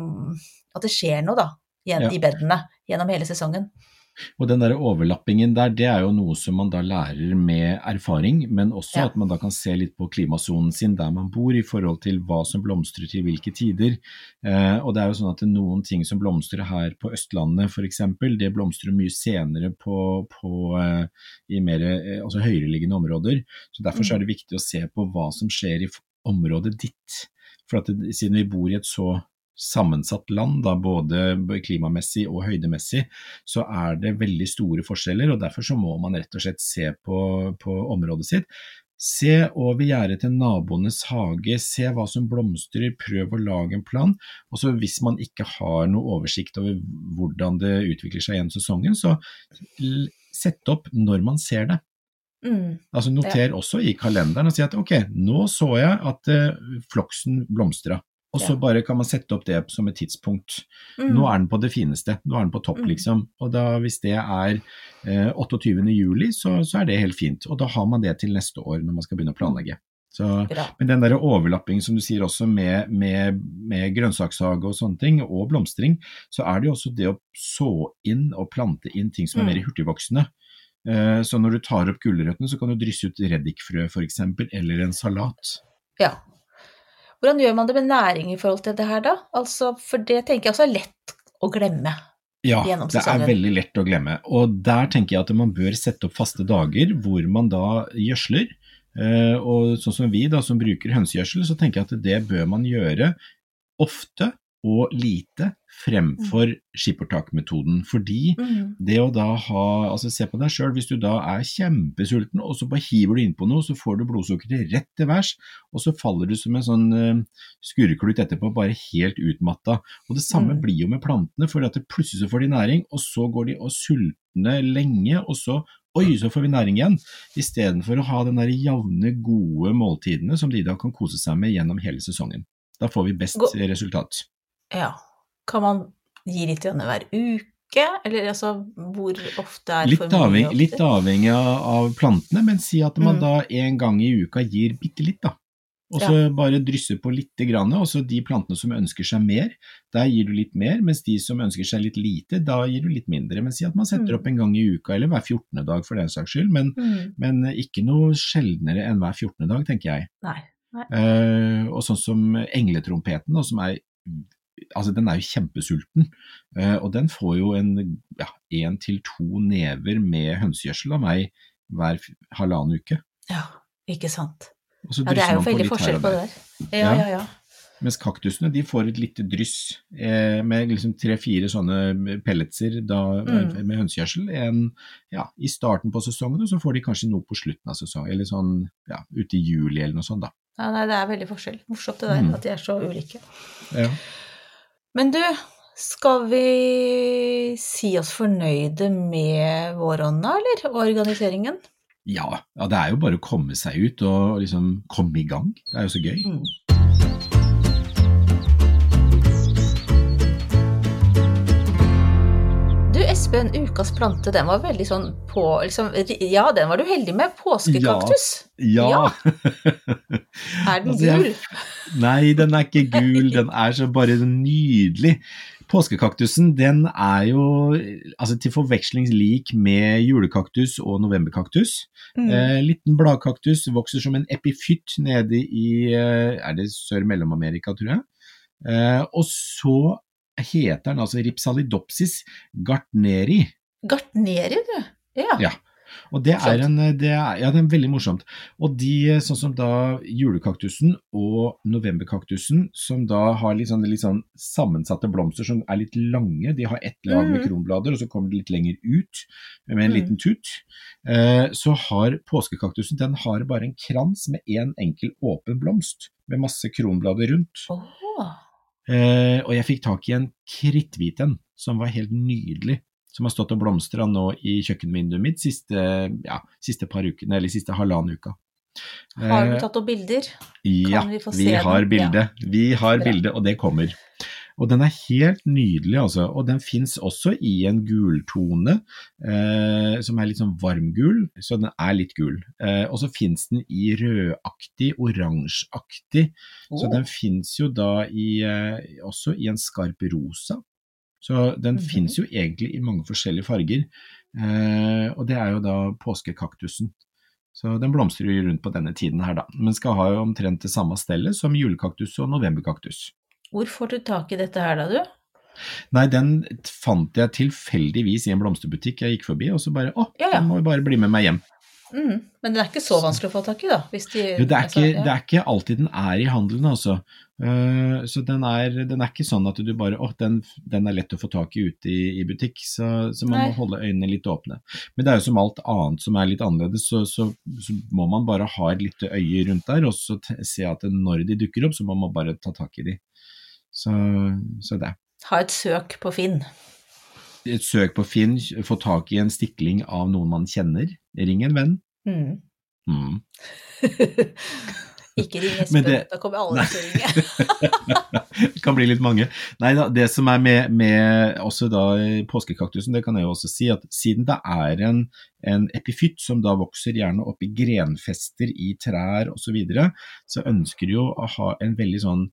Speaker 2: at det skjer noe da, i bedene gjennom hele sesongen.
Speaker 3: Og den der overlappingen der, det jo noe som man da lærer med erfaring, men også at man da kan se litt på klimazonen sin der man bor i forhold til hva som blomstrer til hvilke tider. Og det jo sånn at noen ting som blomstrer her på Østlandet for eksempel, det blomstrer mye senere i mer altså høyereliggende områder. Så derfor så det viktig å se på hva som skjer i området ditt. For at siden vi bor i et så sammensatt land, da, både klimamessig og høydemessig, så det veldig store forskjeller, og derfor så må man rett og slett se på området sitt. Se over gjerdet til naboenes hage, se hva som blomstrer, prøv å lage en plan, og så hvis man ikke har noe oversikt over hvordan det utvikler seg gjennom sesongen, så sett opp når man ser det. Altså noter også i kalenderen og si at ok, nå så jeg at floksen blomstret. Og så bare kan man sette opp det som et tidspunkt. Nå den på det fineste, nå den på topp liksom. Og da, hvis det 28. juli, så det helt fint. Og da har man det til neste år når man skal begynne å planlegge. Så, men den der overlappingen som du sier også med grønnsakshage og sånne ting, og blomstring, så det jo også det å så inn og plante inn ting som mer hurtigvoksende. Så når du tar opp gulrøttene, så kan du drysse ut reddikfrø for eksempel, eller en salat.
Speaker 2: Ja. Hvordan gjør man det med næring i forhold til det her da? Altså, for det tenker jeg også lett å glemme.
Speaker 3: Ja, det veldig lett å glemme. Og der tenker jeg at man bør sette opp faste dager hvor man da gjødsler. Og sånn som vi da, som bruker hønsegjødsel, så tenker jeg at det bør man gjøre ofte og lite fremfor skippertakmetoden, fordi det å da altså se på deg selv, hvis du da kjempesulten, og så bare hiver du inn på noe, så får du blodsukkeret rett til værs, og så faller du som en sånn skurreklut etterpå, bare helt utmattet. Og det samme blir jo med plantene, for at det plutselig så får de næring, og så går de og sultne lenge, og så så får vi næring igjen, i stedet for å ha den der jevne, gode måltidene som de da kan kose seg med gjennom hele sesongen. Da får vi best resultat.
Speaker 2: Ja, kan man gi litt igjen hver uke, eller altså hvor ofte
Speaker 3: litt for mye? Litt avhengig av plantene, men si at man da en gang i uka gir bitte litt da. Og så bare drysse på litt grann, og så de plantene som ønsker seg mer, der gir du litt mer, mens de som ønsker seg litt lite, da gir du litt mindre. Men si at man setter opp en gang i uka, eller hver 14. dag for den saks skyld, men ikke noe sjeldnere enn hver 14. dag, tenker jeg.
Speaker 2: Nei.
Speaker 3: Og sånn som engletrompeten, som altså den jo kjempesulten, og den får jo 1 til 2 never med hønsegjødsel av meg hver halvannen uke.
Speaker 2: Ja, ikke sant.
Speaker 3: Og så
Speaker 2: det jo veldig forskjell på det der. Ja.
Speaker 3: Mens kaktusene, de får et lite dryss med liksom 3-4 sånne pelletser med hønsegjødsel. I starten på sesongen, og så får de kanskje noe på slutten av sesongen, eller sånn, ute i juli eller noe sånt da.
Speaker 2: Ja, nei, det veldig forskjell. Morsomt det der, at de så ulike.
Speaker 3: Ja.
Speaker 2: Men du, skal vi si oss fornøyde med våronna, eller? Og organiseringen?
Speaker 3: Ja, det jo bare å komme seg ut og liksom komme i gang. Det jo så gøy.
Speaker 2: Espen, ukas plante, den var veldig sånn på, liksom, ja, den var du heldig med, påskekaktus.
Speaker 3: Ja.
Speaker 2: Den gul?
Speaker 3: Nei, den ikke gul, den så bare nydelig. Påskekaktusen, den jo, altså til forvekslingslik med julekaktus og novemberkaktus. Liten bladkaktus, vokser som en epifytt nede i, det Sør-Mellom-Amerika, tror jeg. Og så heter den altså Ripsalidopsis gartneri. Gartneri,
Speaker 2: du? Ja.
Speaker 3: Ja, og det det veldig morsomt. Og de, sånn som da julekaktusen og novemberkaktusen, som da har litt sånn sammensatte blomster som litt lange, de har ett lag med kronblader, og så kommer det litt lenger ut med en liten tut. Så har påskekaktusen, den har bare en krans med en enkel åpen blomst, med masse kronblader rundt. Og jeg fikk tak i en kritthviten som var helt nydelig, som har stått og blomstret nå i kjøkkenvinduet mitt siste par ukene, eller siste halvannen uka.
Speaker 2: Har du tatt opp bilder?
Speaker 3: Ja, vi har bilde. Vi har bilde, og det kommer. Og den helt nydelig, altså. Og den finnes også i en gultone, som litt sånn varmgul, så den litt gul. Og så finnes den i rødaktig, oransjeaktig, så den finnes jo da også i en skarp rosa. Så den finnes jo egentlig i mange forskjellige farger, og det jo da påskekaktusen. Så den blomstrer jo rundt på denne tiden her da, men skal ha jo omtrent det samme stellet som julekaktus og novemberkaktus.
Speaker 2: Hvor får du tak i dette her da, du?
Speaker 3: Nei, den fant jeg tilfeldigvis i en blomsterbutikk jeg gikk forbi, og så bare, den må jo bare bli med meg hjem.
Speaker 2: Men den ikke så vanskelig å få tak i da? Hvis
Speaker 3: jo, det ikke alltid den i handelen, altså. Så den ikke sånn at du bare, den lett å få tak i ute i butikk, så man må holde øynene litt åpne. Men det jo som alt annet som litt annerledes, så må man bare ha et lite øye rundt der, og så se at når de dukker opp, så må man bare ta tak i de. Så det.
Speaker 2: Ha et søk på Finn.
Speaker 3: Et søk på Finn, få tak i en stikling av noen man kjenner, ring en venn.
Speaker 2: Ikke ring Espen, da kommer alle til å ringe.
Speaker 3: Det kan bli litt mange. Nei da, det som med også da påskekaktusen, det kan jeg jo også si, at siden det en epifytt som da vokser gjerne opp i grenfester i trær og så videre, så ønsker de jo å ha en veldig sånn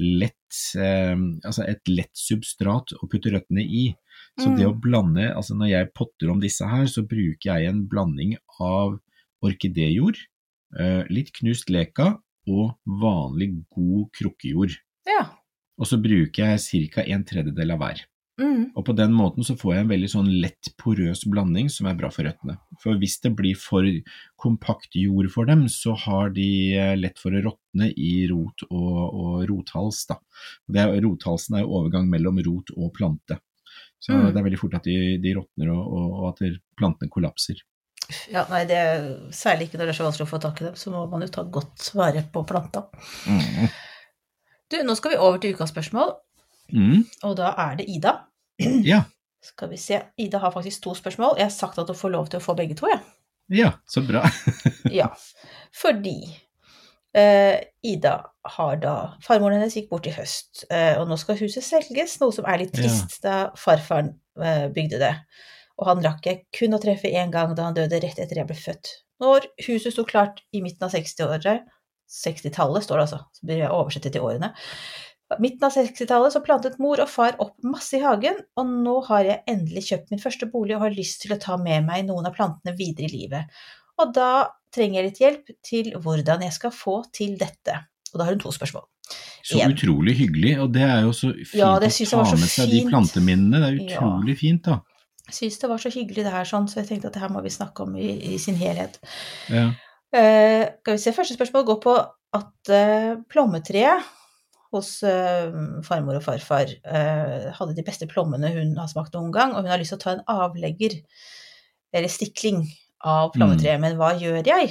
Speaker 3: et lett substrat å putte røttene i. Så det å blande, altså når jeg potter om disse her, så bruker jeg en blanding av orkidejord, litt knust leka og vanlig god krukkejord.
Speaker 2: Ja.
Speaker 3: Og så bruker jeg cirka 1/3 av hver. Og på den måten så får jeg en veldig sånn lett porøs blanding som bra for røttene. For hvis det blir for kompakt jord for dem, så har de lett for å råtne i rot og rothals da. Rothalsen jo overgang mellom rot og plante. Så det veldig fort at de råtner og at plantene kollapser.
Speaker 2: Ja, nei, det særlig ikke når det så vanskelig å få tak i dem, så må man jo ta godt vare på planta. Du, nå skal vi over til ukas spørsmål. Og da det Ida.
Speaker 3: Ja.
Speaker 2: Skal vi se, Ida har faktisk 2 spørsmål. Jeg har sagt at hun får lov til å få begge 2, ja.
Speaker 3: Ja, så bra.
Speaker 2: Ja, fordi Ida har da, farmoren hennes gikk bort i høst, og nå skal huset selges, noe som litt trist da farfaren bygde det. Og han rakk jeg kun å treffe en gang da han døde rett etter jeg ble født. Når huset stod klart i midten av 60-året, 60-tallet står det altså, så blir jeg oversett til årene. Midten av 60-tallet så plantet mor og far opp masse i hagen, og nå har jeg endelig kjøpt min første bolig og har lyst til å ta med meg noen av plantene videre i livet. Og da trenger jeg litt hjelp til hvordan jeg skal få til dette. Og da har hun 2 spørsmål.
Speaker 3: Så utrolig hyggelig, og det jo så fint å ta med seg de planteminnene. Det utrolig fint da.
Speaker 2: Jeg synes det var så hyggelig det her sånn, så jeg tenkte at det her må vi snakke om i sin helhet.
Speaker 3: Ja.
Speaker 2: Skal vi se, første spørsmål går på at plommetreet hos farmor og farfar, hadde de beste plommene hun har smakt noen gang, og hun har lyst til å ta en avlegger, eller stikling av plommetreet, men hva gjør jeg?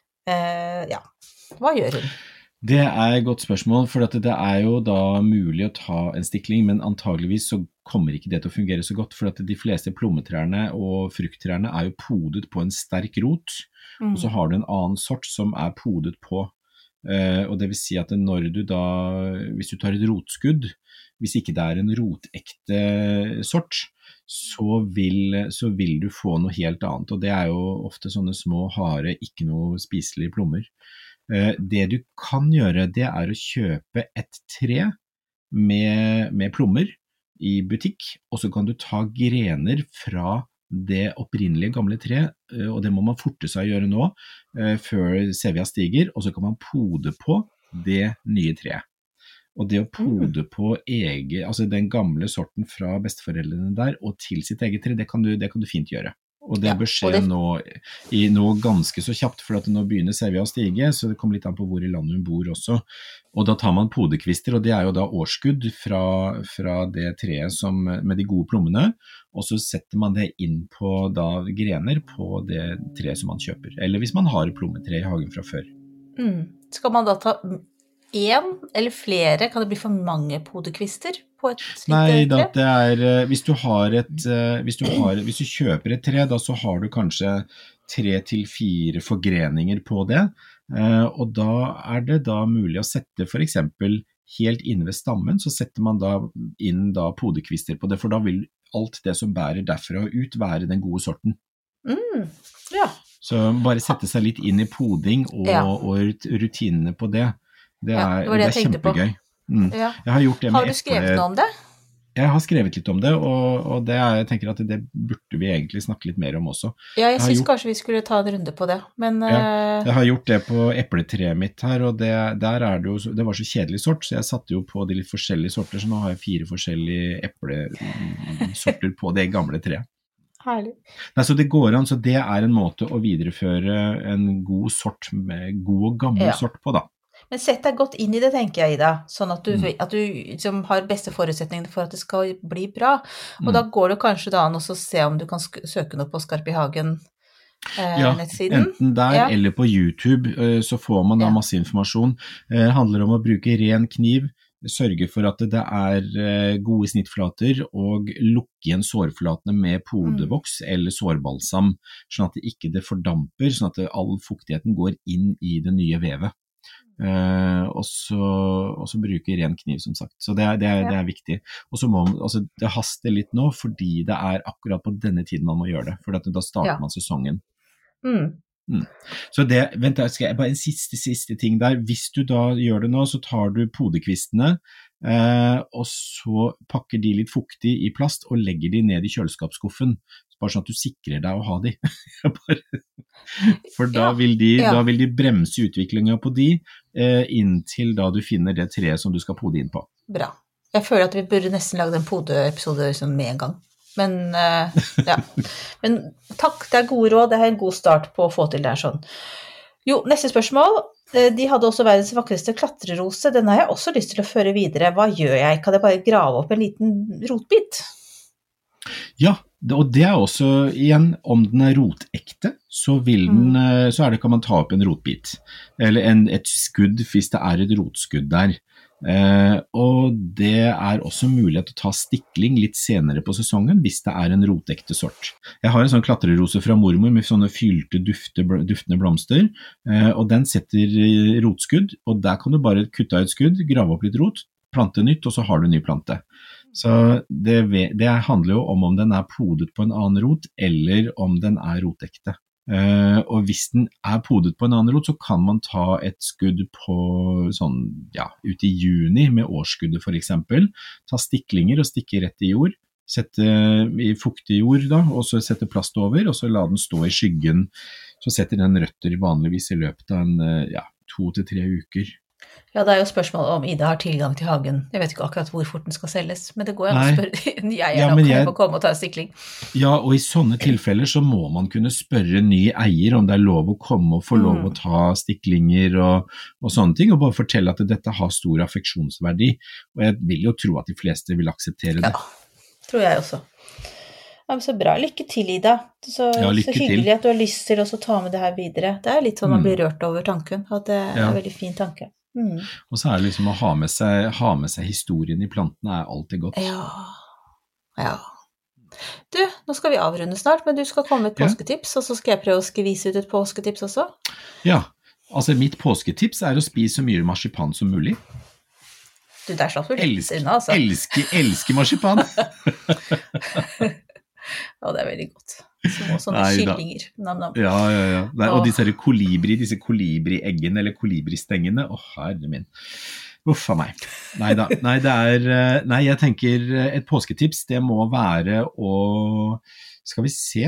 Speaker 2: Hva gjør hun?
Speaker 3: Det et godt spørsmål, for det jo da mulig å ta en stikling, men antageligvis så kommer ikke det til å fungere så godt, for at de fleste plommetrærne og frukttrærne jo podet på en sterk rot, og så har du en annen sort som podet på. Og det vil si at når du da, hvis du tar et rotskudd, hvis ikke det en rotekte sort, så vil du få noe helt annet, og det jo ofte sånne små, harde, ikke noe spiselige plommer. Det du kan gjøre, det å kjøpe et tre med plommer i butikk, og så kan du ta grener fra det opprinnelige gamle tre, og det må man forte seg å gjøre nå, før sevia stiger, og så kan man pode på det nye treet. Og det å pode på altså den gamle sorten fra besteforeldrene der, og til sitt eget tre, det kan du fint gjøre. Og det bør skje nå ganske så kjapt, for at nå begynner sevia å stige, så det kommer litt an på hvor i landet hun bor også. Og da tar man podekvister, og det jo da årskudd fra det treet med de gode plommene, og så setter man det inn på da grener på det treet som man kjøper. Eller hvis man har plommetre i hagen fra før.
Speaker 2: Skal man da ta en eller flere? Kan det bli for mange podekvister på et slikt tre?
Speaker 3: Nei, det hvis du kjøper et tre, da så har du kanskje 3 til 4 forgreninger på det, og da det da mulig å sette for eksempel helt inne ved stammen, så setter man da inn da podekvister på det, for da vil alt det som bærer derfra og ut være den gode sorten. Så bare sette seg litt inn i poding og rutinene på det. Det kjempegøy. Jeg har gjort det med
Speaker 2: Har du skrevet noe om det?
Speaker 3: Jeg har skrevet litt om det, og jeg tenker at det burde vi egentlig snakke litt mer om også.
Speaker 2: Ja, jeg synes kanskje vi skulle ta en runde på det, men...
Speaker 3: Jeg har gjort det på epletreet mitt her, og det var så kjedelig sort, så jeg satte jo på de litt forskjellige sorter, så nå har jeg 4 forskjellige eplesorter på det gamle treet.
Speaker 2: Herlig.
Speaker 3: Nei, så det går an, så det en måte å videreføre en god sort, med god og gammel sort på da.
Speaker 2: Men sett deg godt inn i det, tenker jeg, Ida, sånn at du liksom har beste forutsetningene for at det skal bli bra. Og da går det kanskje da an å se om du kan søke noe på Skarp i hagen nettsiden.
Speaker 3: Enten der eller på YouTube, så får man da masse informasjon. Det handler om å bruke ren kniv, sørge for at det gode snittflater, og lukke igjen sårflatene med podevoks eller sårbalsam, sånn at det ikke fordamper, sånn at all fuktigheten går inn i det nye vevet. Og så bruke ren kniv, som sagt. Så det viktig. Og så det haster litt nå, fordi det akkurat på denne tiden man må gjøre det, for da starter man sesongen. Så vent, skal jeg bare en siste ting der. Hvis du da gjør det nå, så tar du podekvistene, og så pakker de litt fuktig i plast, og legger de ned i kjøleskapsskuffen, bare sånn at du sikrer deg å ha de. For da vil de bremse utviklingen på de, inntil da du finner det treet som du skal pode inn på.
Speaker 2: Bra. Jeg føler at vi burde nesten lage en podeepisode med en gang. Men Men takk, det gode råd, det en god start på å få til det sånn. Jo, neste spørsmål. De hadde også verdens vakreste klatrerose. Den har jeg også lyst til å føre videre. Hva gjør jeg? Kan jeg bare grave opp en liten rotbit?
Speaker 3: Ja, og det også, igjen, om den rotekte, så kan man ta opp en rotbit, eller et skudd hvis det et rotskudd der. Og det også mulighet til å ta stikling litt senere på sesongen hvis det en rotekte sort. Jeg har en sånn klatrerose fra mormor med sånne fylte, duftende blomster, og den setter rotskudd, og der kan du bare kutte av et skudd, grave opp litt rot, plante nytt, og så har du en ny plante. Så det handler jo om den podet på en annen rot, eller om den rotekte. Og hvis den podet på en annen rot, så kan man ta et skudd på ut i juni med årsskuddet for eksempel, ta stiklinger og stikke rett i jord, sette i fuktig jord da, og så sette plast over, og så la den stå i skyggen, så setter den røtter vanligvis i løpet av 2 til 3 uker.
Speaker 2: Ja, det jo spørsmålet om Ida har tilgang til hagen. Jeg vet ikke akkurat hvor fort den skal selges, men det går jo an å spørre jeg må komme og ta en stikling.
Speaker 3: Ja, og i sånne tilfeller så må man kunne spørre ny eier om det lov å komme og få lov å ta stiklinger og sånne ting, og bare fortelle at dette har stor affeksjonsverdi, og jeg vil jo tro at de fleste vil akseptere det.
Speaker 2: Ja, tror jeg også. Ja, men så bra. Lykke til, Ida. Så hyggelig at du har lyst til å ta med det her videre. Det litt sånn man blir rørt over tanken, at det en veldig fin tanke.
Speaker 3: Og så det liksom å ha med seg historien i plantene alltid godt.
Speaker 2: Ja. Du, nå skal vi avrunde snart, men du skal komme med et påsketips, og så skal jeg prøve å skvise ut et påsketips også. Ja,
Speaker 3: altså mitt påsketips å spise så mye marsipan som mulig.
Speaker 2: Du, der slapp du litt unna, altså.
Speaker 3: Elsker marsipan.
Speaker 2: Ja, det veldig godt. Sånne kyllinger. Nam-nam.
Speaker 3: Ja. Og disse kolibri-eggene eller kolibristengene, herre min. Uffa meg. Nei, jeg tenker et påsketips, det må være skal vi se,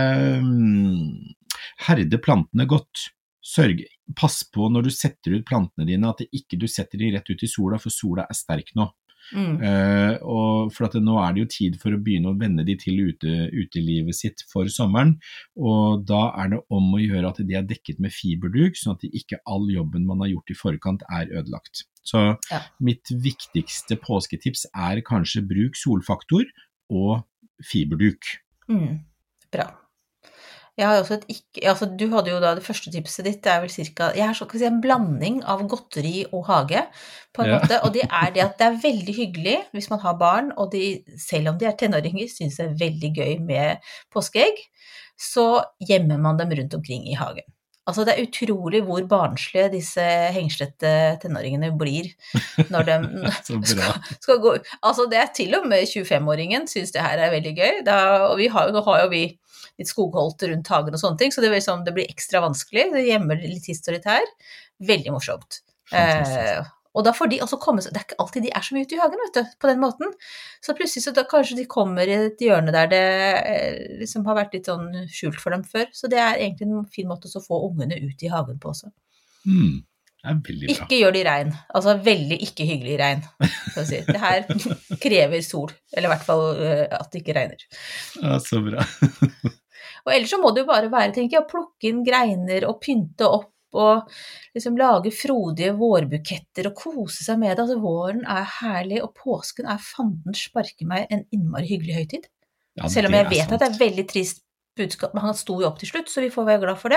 Speaker 3: herde plantene godt. Pass på når du setter ut plantene dine, at du setter de rett ut i sola, for sola sterk nå. Og for at nå det jo tid for å begynne å vende de til utelivet sitt for sommeren, og da det om å gjøre at de dekket med fiberduk, sånn at ikke all jobben man har gjort i forkant ødelagt. Så mitt viktigste påsketips kanskje bruk solfaktor og fiberduk.
Speaker 2: Bra. Jeg har også du hadde jo da det første tipset ditt, vel cirka, jeg har en blanding av godteri og hage, på en måte, og det det at det veldig hyggelig hvis man har barn, og selv om de tenåringer, synes det veldig gøy med påskeegg, så gjemmer man dem rundt omkring i hagen. Altså det utrolig hvor barnslige disse hengslete tenåringene blir når de skal gå. Altså det til og med 25-åringen synes det her veldig gøy, og nå har jo vi litt skogholt rundt hagen og sånne ting, så det blir ekstra vanskelig, det gjemmer litt historiet her, veldig morsomt. Og da får de også komme, det ikke alltid de så mye ute i hagen, vet du, på den måten, så plutselig så kanskje de kommer i et hjørne der det liksom har vært litt sånn skjult for dem før, så det egentlig en fin måte å få ungene ut i hagen på også.
Speaker 3: Det veldig bra.
Speaker 2: Ikke gjør det i regn, altså veldig ikke hyggelig i regn, så å si. Det her krever sol, eller i hvert fall at det ikke regner.
Speaker 3: Ja, så bra.
Speaker 2: Og ellers så må det jo bare være, tenker jeg, å plukke inn greiner og pynte opp, og liksom lage frodige vårbuketter og kose seg med det. Altså våren herlig, og påsken fanden sparke meg en innmari hyggelig høytid. Ja, selv om jeg vet sant. At det veldig trist budskap, men han sto jo opp til slutt, så vi får være glad for det.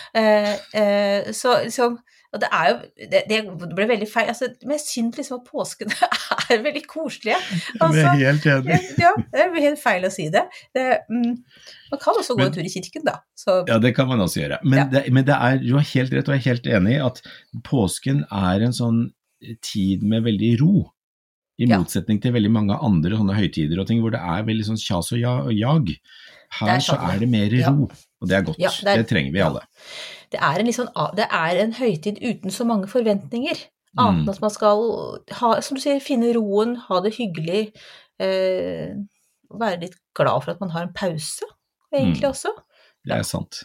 Speaker 2: Så liksom, og det ble veldig feil, altså, men jeg synes liksom at påsken veldig koselige. Altså,
Speaker 3: det helt enig.
Speaker 2: Ja, det blir helt feil å si det. Man kan også gå en tur i kirken da. Så.
Speaker 3: Ja, det kan man også gjøre. Men du har helt rett, og jeg helt enig i at påsken en sånn tid med veldig ro, i motsetning til veldig mange andre sånne høytider og ting, hvor det veldig sånn kjas og jag. Her så det mer ro, og det godt. Ja, det trenger vi alle.
Speaker 2: Det det en høytid uten så mange forventninger, annet at man skal ha, som du sier, finne roen, ha det hyggelig, være litt glad for at man har en pause, egentlig også.
Speaker 3: Det sant.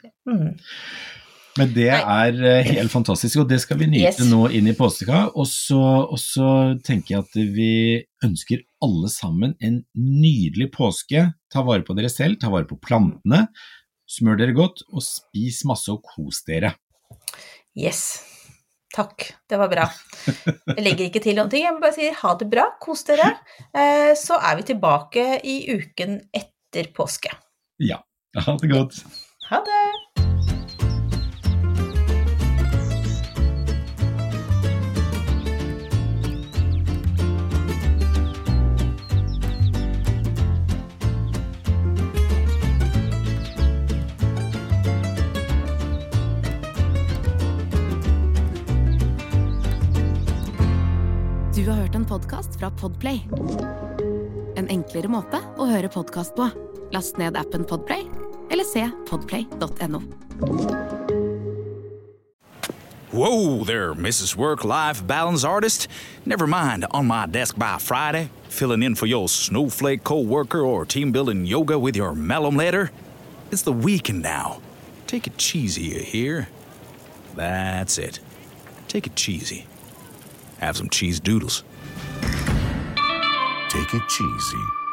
Speaker 3: Men det helt fantastisk, og det skal vi nyte nå inn i påska, og så tenker jeg at vi ønsker alle sammen en nydelig påske. Ta vare på dere selv, ta vare på plantene, smør dere godt, og spis masse og kos dere.
Speaker 2: Yes, takk, det var bra. Jeg legger ikke til noen ting, jeg må bare si ha det bra, kos dere. Så vi tilbake i uken etter påske.
Speaker 3: Ja, ha det godt.
Speaker 2: Ha det.
Speaker 1: Du har hørt en podcast fra Podplay. En enklere måte å høre podcast på. Last ned appen Podplay, eller se podplay.no.
Speaker 5: Whoa there, Mrs. Work-Life Balance Artist. Never mind, on my desk by Friday, filling in for your snowflake co-worker or team-building yoga with your malum letter. It's the weekend now. Take it cheesy, you hear? That's it. Take it cheesy. have some cheese doodles.
Speaker 7: Take it cheesy.